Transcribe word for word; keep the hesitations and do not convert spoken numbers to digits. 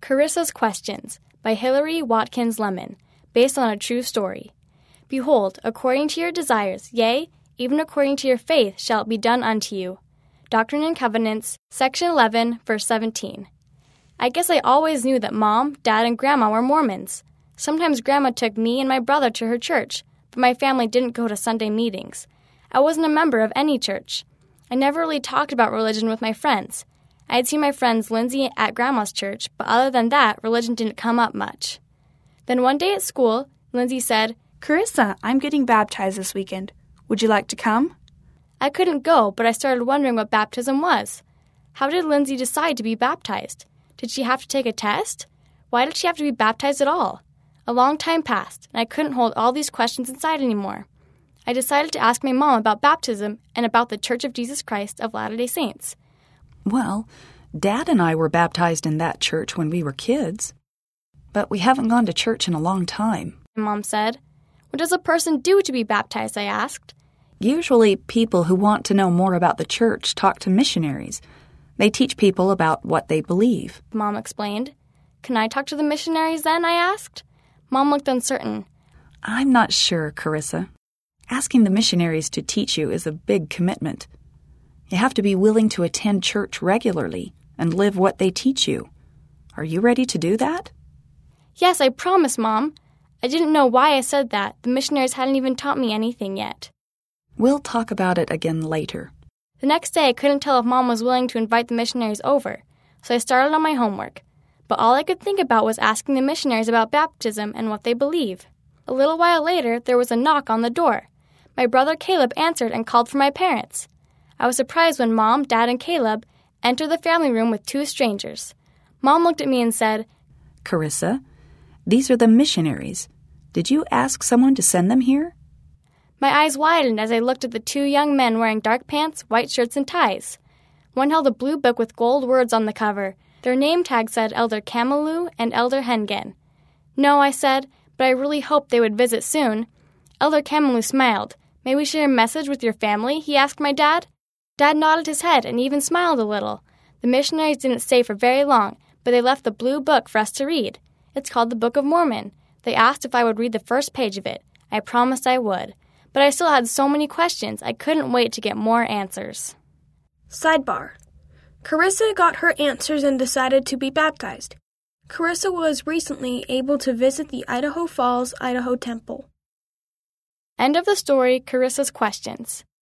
Carissa's Questions by Hilary Watkins Lemon, based on a true story. Behold, according to your desires, yea, even according to your faith shall it be done unto you. Doctrine and Covenants, section eleven, verse seventeen. I guess I always knew that Mom, Dad, and Grandma were Mormons. Sometimes Grandma took me and my brother to her church, but my family didn't go to Sunday meetings. I wasn't a member of any church. I never really talked about religion with my friends. I had seen my friends Lindsay at Grandma's church, but other than that, religion didn't come up much. Then one day at school, Lindsay said, "Carissa, I'm getting baptized this weekend. Would you like to come?" I couldn't go, but I started wondering what baptism was. How did Lindsay decide to be baptized? Did she have to take a test? Why did she have to be baptized at all? A long time passed, and I couldn't hold all these questions inside anymore. I decided to ask my mom about baptism and about the Church of Jesus Christ of Latter-day Saints. Well, Dad and I were baptized in that church when we were kids. But we haven't gone to church in a long time, My mom said. What does a person do to be baptized? I asked. Usually people who want to know more about the church talk to missionaries. They teach people about what they believe. Mom explained. Can I talk to the missionaries then? I asked. Mom looked uncertain. I'm not sure, Carissa. Asking the missionaries to teach you is a big commitment. You have to be willing to attend church regularly and live what they teach you. Are you ready to do that? Yes, I promise, Mom. I didn't know why I said that. The missionaries hadn't even taught me anything yet. We'll talk about it again later. The next day, I couldn't tell if Mom was willing to invite the missionaries over, so I started on my homework. But all I could think about was asking the missionaries about baptism and what they believe. A little while later, there was a knock on the door. My brother Caleb answered and called for my parents. I was surprised when Mom, Dad, and Caleb entered the family room with two strangers. Mom looked at me and said, Carissa, these are the missionaries. Did you ask someone to send them here? My eyes widened as I looked at the two young men wearing dark pants, white shirts, and ties. One held a blue book with gold words on the cover. Their name tag said Elder Kamalu and Elder Hengen. No, I said, but I really hoped they would visit soon. Elder Kamalu smiled. May we share a message with your family? He asked my dad. Dad nodded his head and even smiled a little. The missionaries didn't stay for very long, but they left the blue book for us to read. It's called the Book of Mormon. They asked if I would read the first page of it. I promised I would. But I still had so many questions, I couldn't wait to get more answers. Sidebar. Carissa got her answers and decided to be baptized. Carissa was recently able to visit the Idaho Falls, Idaho Temple. End of the story, Carissa's Questions.